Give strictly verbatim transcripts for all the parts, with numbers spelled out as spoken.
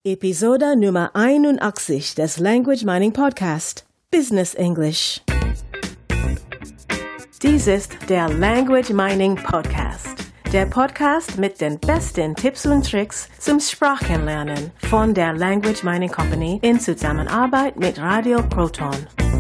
Episode Nummer einundachtzig des Language Mining Podcast, Business English. Dies ist der Language Mining Podcast, der Podcast mit den besten Tipps und Tricks zum Sprachenlernen von der Language Mining Company in Zusammenarbeit mit Radio Proton.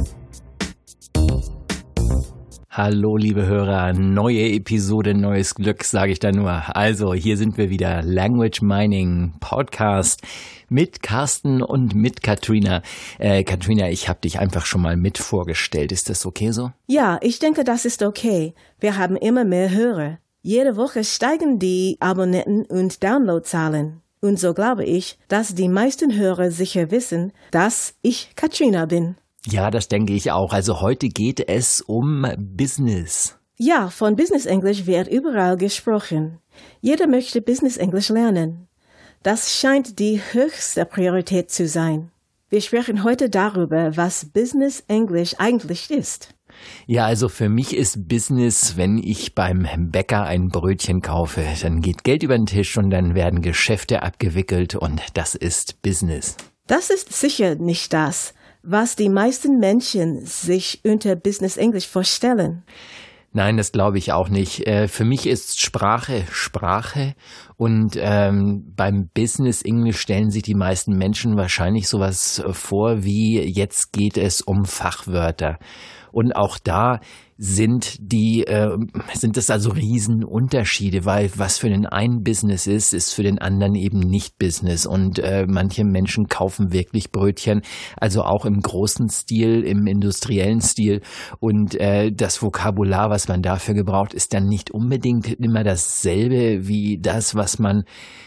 Hallo liebe Hörer, neue Episode, neues Glück, sage ich da nur. Also hier sind wir wieder, Language Mining Podcast mit Carsten und mit Katrina. Äh, Katrina, ich habe dich einfach schon mal mit vorgestellt. Ist das okay so? Ja, ich denke, das ist okay. Wir haben immer mehr Hörer. Jede Woche steigen die Abonnenten und Downloadzahlen. Und so glaube ich, dass die meisten Hörer sicher wissen, dass ich Katrina bin. Ja, das denke ich auch. Also heute geht es um Business. Ja, von Business English wird überall gesprochen. Jeder möchte Business English lernen. Das scheint die höchste Priorität zu sein. Wir sprechen heute darüber, was Business English eigentlich ist. Ja, also für mich ist Business, wenn ich beim Bäcker ein Brötchen kaufe, dann geht Geld über den Tisch und dann werden Geschäfte abgewickelt und das ist Business. Das ist sicher nicht das, was die meisten Menschen sich unter Business English vorstellen. Nein, das glaube ich auch nicht. Äh, für mich ist Sprache Sprache und ähm, beim Business English stellen sich die meisten Menschen wahrscheinlich sowas vor wie, jetzt geht es um Fachwörter. Und auch da sind die äh, sind es also Riesenunterschiede, weil was für den einen Business ist, ist für den anderen eben nicht Business. Und äh, manche Menschen kaufen wirklich Brötchen, also auch im großen Stil, im industriellen Stil. Und äh, das Vokabular, was man dafür gebraucht, ist dann nicht unbedingt immer dasselbe wie das, was man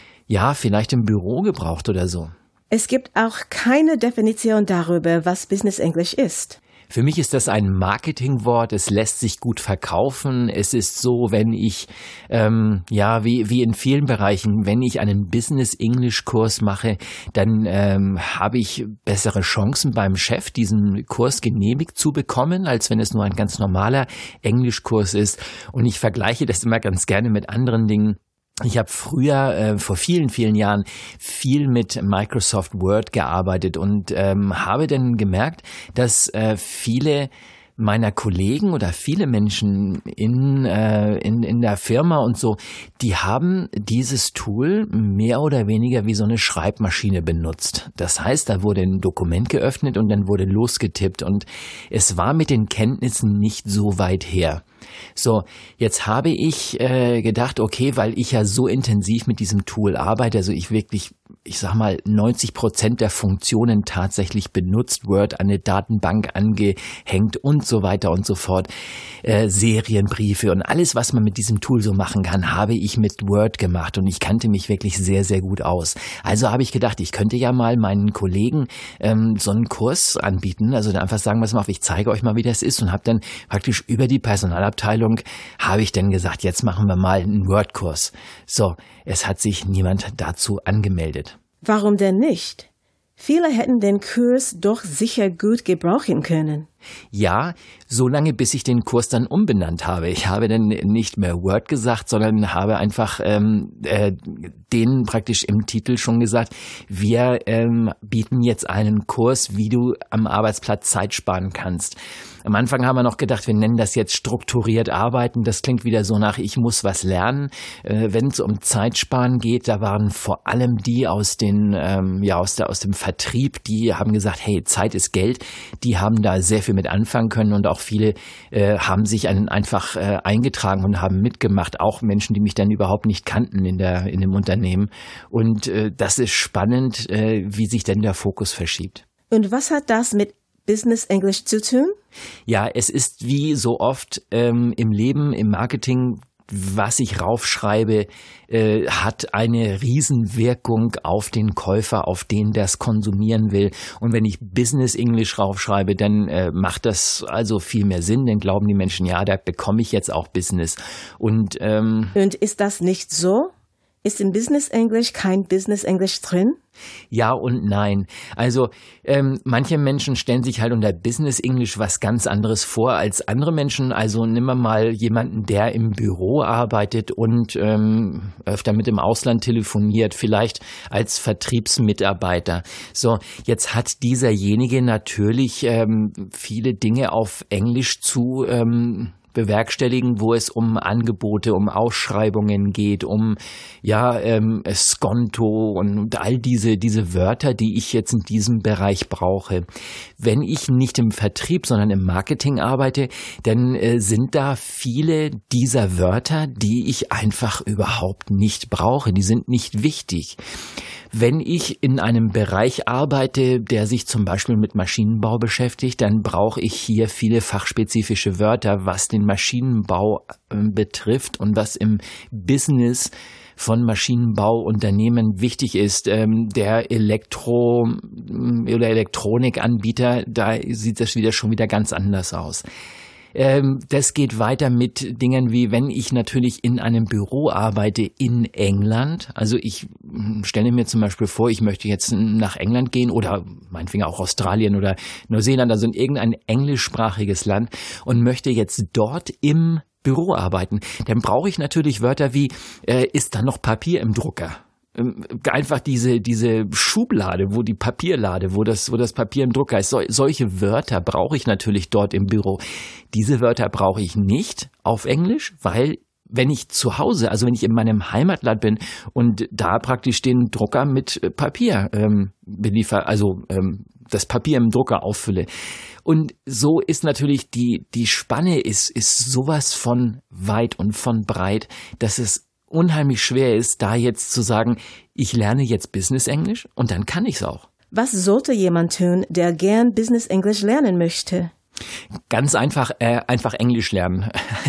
ja vielleicht im Büro gebraucht oder so. Es gibt auch keine Definition darüber, was Business English ist. Für mich ist das ein Marketingwort, es lässt sich gut verkaufen. Es ist so, wenn ich, ähm, ja, wie, wie in vielen Bereichen, wenn ich einen Business-English-Kurs mache, dann ähm, habe ich bessere Chancen beim Chef, diesen Kurs genehmigt zu bekommen, als wenn es nur ein ganz normaler Englischkurs ist. Und ich vergleiche das immer ganz gerne mit anderen Dingen. Ich habe früher, äh, vor vielen, vielen Jahren, viel mit Microsoft Word gearbeitet und ähm, habe dann gemerkt, dass äh, viele meiner Kollegen oder viele Menschen in, äh, in, in der Firma und so, die haben dieses Tool mehr oder weniger wie so eine Schreibmaschine benutzt. Das heißt, da wurde ein Dokument geöffnet und dann wurde losgetippt und es war mit den Kenntnissen nicht so weit her. So, jetzt habe ich äh, gedacht, okay, weil ich ja so intensiv mit diesem Tool arbeite, also ich wirklich, ich sag mal, neunzig Prozent der Funktionen tatsächlich benutzt, Word an eine Datenbank angehängt und so weiter und so fort, äh, Serienbriefe und alles, was man mit diesem Tool so machen kann, habe ich mit Word gemacht und ich kannte mich wirklich sehr, sehr gut aus. Also habe ich gedacht, ich könnte ja mal meinen Kollegen ähm, so einen Kurs anbieten, also dann einfach sagen, pass mal auf, ich zeige euch mal, wie das ist und habe dann praktisch über die Personalabteilung habe ich dann gesagt, jetzt machen wir mal einen Word-Kurs. So, es hat sich niemand dazu angemeldet. Warum denn nicht? Viele hätten den Kurs doch sicher gut gebrauchen können. Ja, so lange, bis ich den Kurs dann umbenannt habe. Ich habe dann nicht mehr Word gesagt, sondern habe einfach ähm, äh, denen praktisch im Titel schon gesagt, wir ähm, bieten jetzt einen Kurs, wie du am Arbeitsplatz Zeit sparen kannst. Am Anfang haben wir noch gedacht, wir nennen das jetzt strukturiert arbeiten. Das klingt wieder so nach, ich muss was lernen. Äh, wenn es um Zeitsparen geht, da waren vor allem die aus den, ähm, ja, aus der, aus dem Vertrieb, die haben gesagt, hey, Zeit ist Geld. Die haben da sehr viel mit anfangen können und auch viele äh, haben sich einen einfach äh, eingetragen und haben mitgemacht. Auch Menschen, die mich dann überhaupt nicht kannten in der, in dem Unternehmen. Und äh, das ist spannend, äh, wie sich denn der Fokus verschiebt. Und was hat das mit Business English zu tun? Ja, es ist wie so oft ähm, im Leben, im Marketing, was ich raufschreibe, äh, hat eine Riesenwirkung auf den Käufer, auf den, der es konsumieren will. Und wenn ich Business English raufschreibe, dann äh, macht das also viel mehr Sinn. Dann glauben die Menschen, ja, da bekomme ich jetzt auch Business. Und, ähm, Und ist das nicht so? Ist in Business English kein Business English drin? Ja und nein. Also ähm, manche Menschen stellen sich halt unter Business English was ganz anderes vor als andere Menschen. Also nimm mal jemanden, der im Büro arbeitet und ähm, öfter mit dem Ausland telefoniert, vielleicht als Vertriebsmitarbeiter. So, jetzt hat dieserjenige natürlich ähm, viele Dinge auf Englisch zu ähm, bewerkstelligen, wo es um Angebote, um Ausschreibungen geht, um ja ähm, Skonto und all diese diese Wörter, die ich jetzt in diesem Bereich brauche. Wenn ich nicht im Vertrieb, sondern im Marketing arbeite, dann äh, sind da viele dieser Wörter, die ich einfach überhaupt nicht brauche. Die sind nicht wichtig. Wenn ich in einem Bereich arbeite, der sich zum Beispiel mit Maschinenbau beschäftigt, dann brauche ich hier viele fachspezifische Wörter, was den Maschinenbau äh, betrifft und was im Business von Maschinenbauunternehmen wichtig ist. Ähm, der Elektro- oder Elektronikanbieter, da sieht das wieder schon wieder ganz anders aus. Ähm, das geht weiter mit Dingen wie, wenn ich natürlich in einem Büro arbeite in England, also ich stelle mir zum Beispiel vor, ich möchte jetzt nach England gehen oder meinetwegen auch Australien oder Neuseeland, also in irgendein englischsprachiges Land und möchte jetzt dort im Büro arbeiten, dann brauche ich natürlich Wörter wie, äh, ist da noch Papier im Drucker? Einfach diese diese Schublade, wo die Papierlade, wo das wo das Papier im Drucker ist. So, solche Wörter brauche ich natürlich dort im Büro. Diese Wörter brauche ich nicht auf Englisch, weil wenn ich zu Hause, also wenn ich in meinem Heimatland bin und da praktisch den Drucker mit Papier ähm, beliefer, also ähm, das Papier im Drucker auffülle. Und so ist natürlich die die Spanne ist ist sowas von weit und von breit, dass es unheimlich schwer ist, da jetzt zu sagen, ich lerne jetzt Business Englisch und dann kann ich's auch. Was sollte jemand tun, der gern Business English lernen möchte? Ganz einfach, äh, einfach Englisch lernen.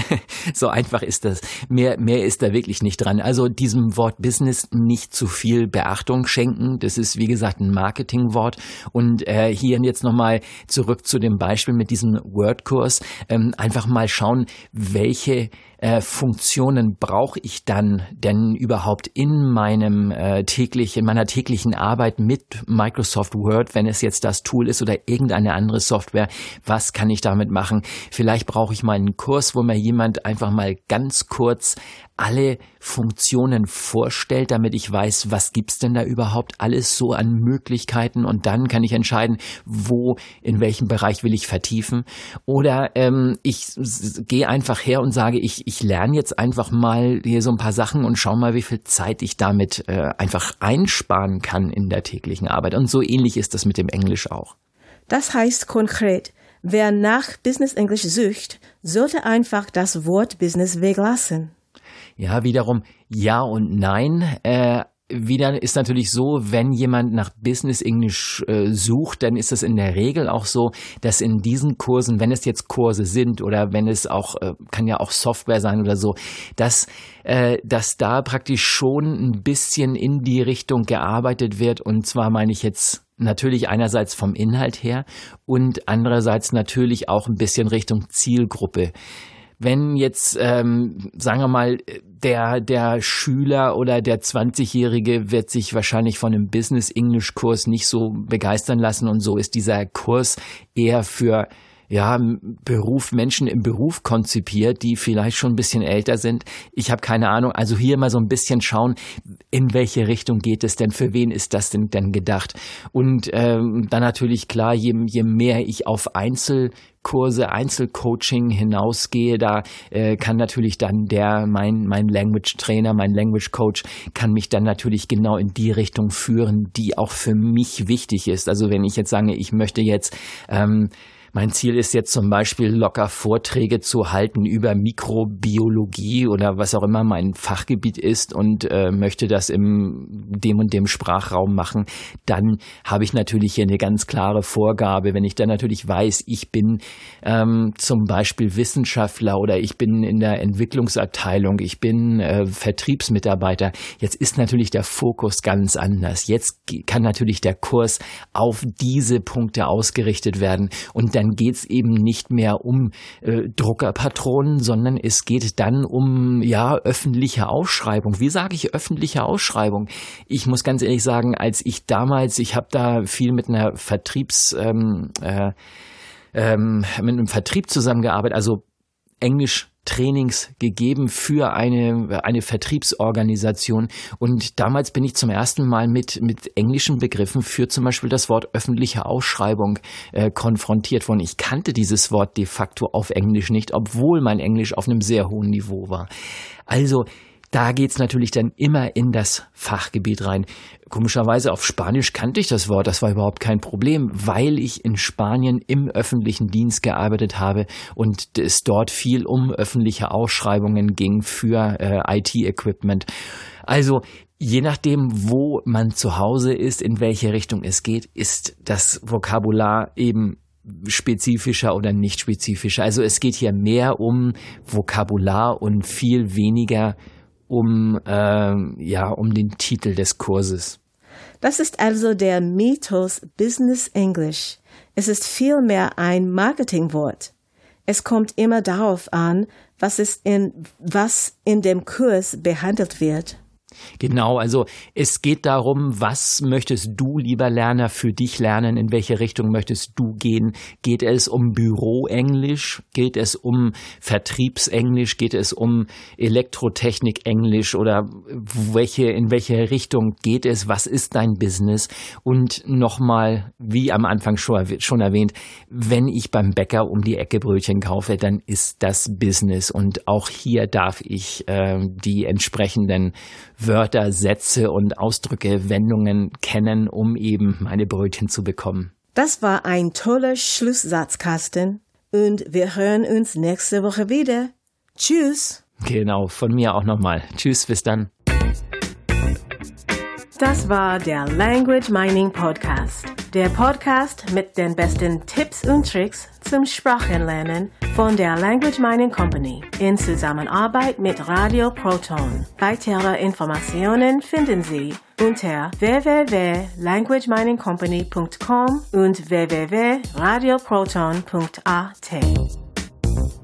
So einfach ist das. Mehr, mehr ist da wirklich nicht dran. Also diesem Wort Business nicht zu viel Beachtung schenken. Das ist, wie gesagt, ein Marketingwort. Und äh, hier jetzt nochmal zurück zu dem Beispiel mit diesem Wordkurs. Ähm, einfach mal schauen, welche äh, Funktionen brauche ich dann denn überhaupt in meinem äh, täglich, in meiner täglichen Arbeit mit Microsoft Word, wenn es jetzt das Tool ist oder irgendeine andere Software. Was kann ich damit machen? Vielleicht brauche ich mal einen Kurs, wo mir jemand einfach mal ganz kurz alle Funktionen vorstellt, damit ich weiß, was gibt's denn da überhaupt alles so an Möglichkeiten und dann kann ich entscheiden, wo, in welchem Bereich will ich vertiefen oder ähm, ich gehe einfach her und sage, ich, ich lerne jetzt einfach mal hier so ein paar Sachen und schau mal, wie viel Zeit ich damit äh, einfach einsparen kann in der täglichen Arbeit und so ähnlich ist das mit dem Englisch auch. Das heißt konkret, wer nach Business English sucht, sollte einfach das Wort Business weglassen. Ja, wiederum ja und nein. Äh, wieder ist natürlich so, wenn jemand nach Business English äh, sucht, dann ist es in der Regel auch so, dass in diesen Kursen, wenn es jetzt Kurse sind oder wenn es auch, äh, kann ja auch Software sein oder so, dass, äh, dass da praktisch schon ein bisschen in die Richtung gearbeitet wird und zwar meine ich jetzt natürlich einerseits vom Inhalt her und andererseits natürlich auch ein bisschen Richtung Zielgruppe. Wenn jetzt, ähm, sagen wir mal, der der Schüler oder der zwanzigjährige wird sich wahrscheinlich von einem Business-English-Kurs nicht so begeistern lassen und so ist dieser Kurs eher für ja, Beruf, Menschen im Beruf konzipiert, die vielleicht schon ein bisschen älter sind. Ich habe keine Ahnung. Also hier mal so ein bisschen schauen, in welche Richtung geht es denn? Für wen ist das denn, denn gedacht? Und ähm, dann natürlich klar, je, je mehr ich auf Einzelkurse, Einzelcoaching hinausgehe, da äh, kann natürlich dann der, mein, mein Language Trainer, mein Language Coach, kann mich dann natürlich genau in die Richtung führen, die auch für mich wichtig ist. Also wenn ich jetzt sage, ich möchte jetzt ähm, mein Ziel ist jetzt zum Beispiel locker Vorträge zu halten über Mikrobiologie oder was auch immer mein Fachgebiet ist und äh, möchte das im dem und dem Sprachraum machen, dann habe ich natürlich hier eine ganz klare Vorgabe. Wenn ich dann natürlich weiß, ich bin ähm, zum Beispiel Wissenschaftler oder ich bin in der Entwicklungsabteilung, ich bin äh, Vertriebsmitarbeiter, jetzt ist natürlich der Fokus ganz anders. Jetzt kann natürlich der Kurs auf diese Punkte ausgerichtet werden und dann dann geht's eben nicht mehr um äh, Druckerpatronen, sondern es geht dann um ja öffentliche Ausschreibung. Wie sage ich öffentliche Ausschreibung? Ich muss ganz ehrlich sagen, als ich damals, ich habe da viel mit einer Vertriebs ähm, äh, ähm, mit einem Vertrieb zusammengearbeitet, also Englisch Trainings gegeben für eine eine Vertriebsorganisation, und damals bin ich zum ersten Mal mit mit englischen Begriffen für zum Beispiel das Wort öffentliche Ausschreibung äh, konfrontiert worden. Ich kannte dieses Wort de facto auf Englisch nicht, obwohl mein Englisch auf einem sehr hohen Niveau war. Also da geht's natürlich dann immer in das Fachgebiet rein. Komischerweise auf Spanisch kannte ich das Wort, das war überhaupt kein Problem, weil ich in Spanien im öffentlichen Dienst gearbeitet habe und es dort viel um öffentliche Ausschreibungen ging für äh, I T-Equipment. Also je nachdem, wo man zu Hause ist, in welche Richtung es geht, ist das Vokabular eben spezifischer oder nicht spezifischer. Also es geht hier mehr um Vokabular und viel weniger um äh, ja um den Titel des Kurses. Das ist also der Mythos Business English. Es ist vielmehr ein Marketingwort. Es kommt immer darauf an, was ist in was in dem Kurs behandelt wird. Genau, also es geht darum, was möchtest du, lieber Lerner, für dich lernen, in welche Richtung möchtest du gehen? Geht es um Büroenglisch? Geht es um Vertriebsenglisch? Geht es um Elektrotechnik-Englisch? Oder welche, in welche Richtung geht es? Was ist dein Business? Und nochmal, wie am Anfang schon, schon erwähnt, wenn ich beim Bäcker um die Ecke Brötchen kaufe, dann ist das Business. Und auch hier darf ich äh, die entsprechenden Wörter, Sätze und Ausdrücke, Wendungen kennen, um eben meine Brötchen zu bekommen. Das war ein toller Schlusssatz, Carsten. Und wir hören uns nächste Woche wieder. Tschüss. Genau, von mir auch nochmal. Tschüss, bis dann. Das war der Language Mining Podcast. Der Podcast mit den besten Tipps und Tricks zum Sprachenlernen von der Language Mining Company in Zusammenarbeit mit Radio Proton. Weitere Informationen finden Sie unter w w w punkt language mining company punkt com und w w w punkt radio proton punkt a t.